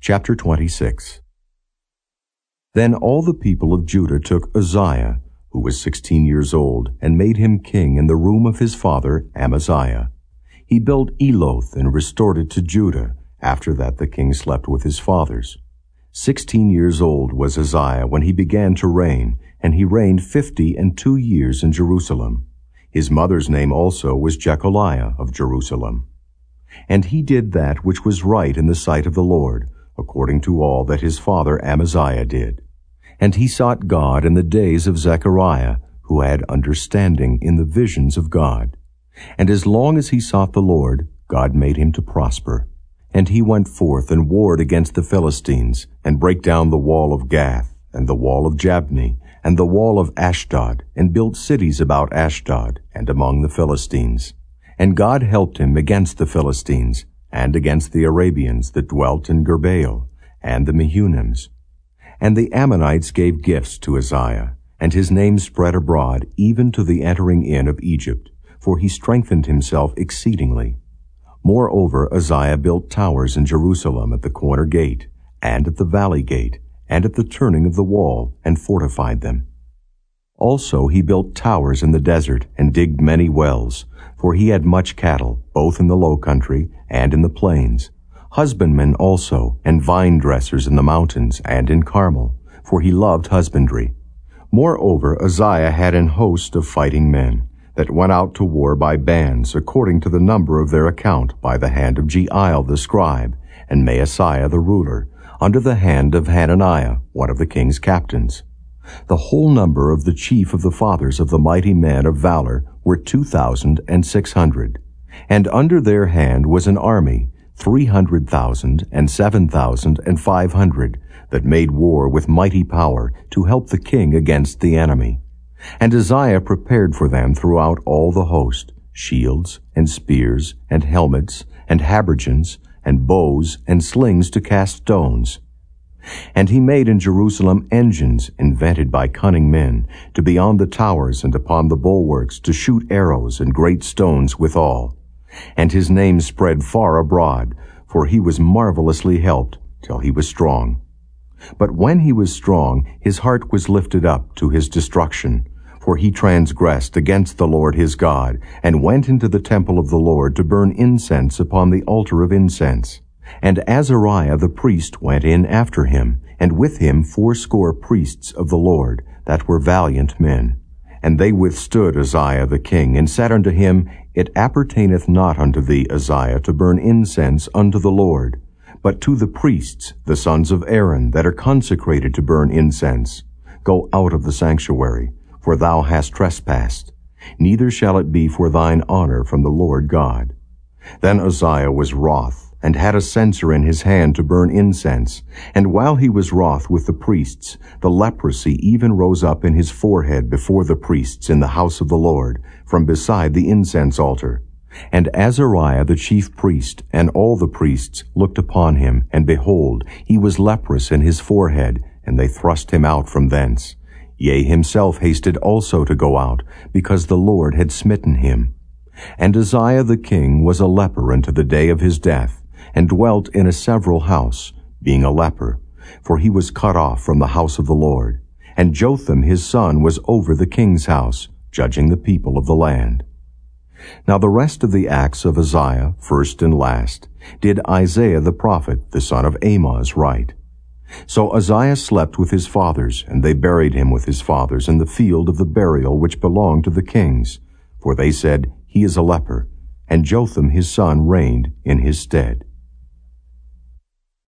Chapter 26. Then all the people of Judah took Uzziah, who was 16 years old, and made him king in the room of his father Amaziah. He built Eloth and restored it to Judah. After that the king slept with his fathers. 16 years old was Uzziah when he began to reign, and he reigned 52 years in Jerusalem. His mother's name also was Jecholiah of Jerusalem. And he did that which was right in the sight of the Lord, according to all that his father Amaziah did. And he sought God in the days of Zechariah, who had understanding in the visions of God. And as long as he sought the Lord, God made him to prosper. And he went forth and warred against the Philistines, and brake down the wall of Gath, and the wall of Jabneh, and the wall of Ashdod, and built cities about Ashdod, and among the Philistines. And God helped him against the Philistines, and against the Arabians that dwelt in Gurbaal, and the Mehunims. And the Ammonites gave gifts to Uzziah, and his name spread abroad, even to the entering in of Egypt, for he strengthened himself exceedingly. Moreover, Uzziah built towers in Jerusalem at the corner gate, and at the valley gate, and at the turning of the wall, and fortified them. Also he built towers in the desert, and digged many wells, for he had much cattle, both in the low country and in the plains, husbandmen also, and vine dressers in the mountains and in Carmel, for he loved husbandry. Moreover, Uzziah had an host of fighting men, that went out to war by bands, according to the number of their account, by the hand of Jeiel the scribe, and Maaseiah the ruler, under the hand of Hananiah, one of the king's captains. The whole number of the chief of the fathers of the mighty men of valor were 2,600, and under their hand was an army, 300,000 and 7,500, that made war with mighty power to help the king against the enemy. And Uzziah prepared for them throughout all the host, shields and spears and helmets and habergeons and bows and slings to cast stones. And he made in Jerusalem engines invented by cunning men, to be on the towers and upon the bulwarks, to shoot arrows and great stones withal. And his name spread far abroad, for he was marvelously helped, till he was strong. But when he was strong, his heart was lifted up to his destruction, for he transgressed against the Lord his God, and went into the temple of the Lord to burn incense upon the altar of incense. And Azariah the priest went in after him, and with him 80 priests of the Lord, that were valiant men. And they withstood Uzziah the king, and said unto him, It appertaineth not unto thee, Uzziah, to burn incense unto the Lord, but to the priests, the sons of Aaron, that are consecrated to burn incense. Go out of the sanctuary, for thou hast trespassed. Neither shall it be for thine honor from the Lord God. Then Uzziah was wroth, and had a censer in his hand to burn incense. And while he was wroth with the priests, the leprosy even rose up in his forehead before the priests in the house of the Lord, from beside the incense altar. And Azariah the chief priest, and all the priests, looked upon him, and behold, he was leprous in his forehead, and they thrust him out from thence. Yea, himself hasted also to go out, because the Lord had smitten him. And Uzziah the king was a leper unto the day of his death, and dwelt in a several house, being a leper, for he was cut off from the house of the Lord. And Jotham his son was over the king's house, judging the people of the land. Now the rest of the acts of Uzziah, first and last, did Isaiah the prophet, the son of Amoz, write. So Uzziah slept with his fathers, and they buried him with his fathers in the field of the burial which belonged to the kings. For they said, He is a leper, and Jotham his son reigned in his stead.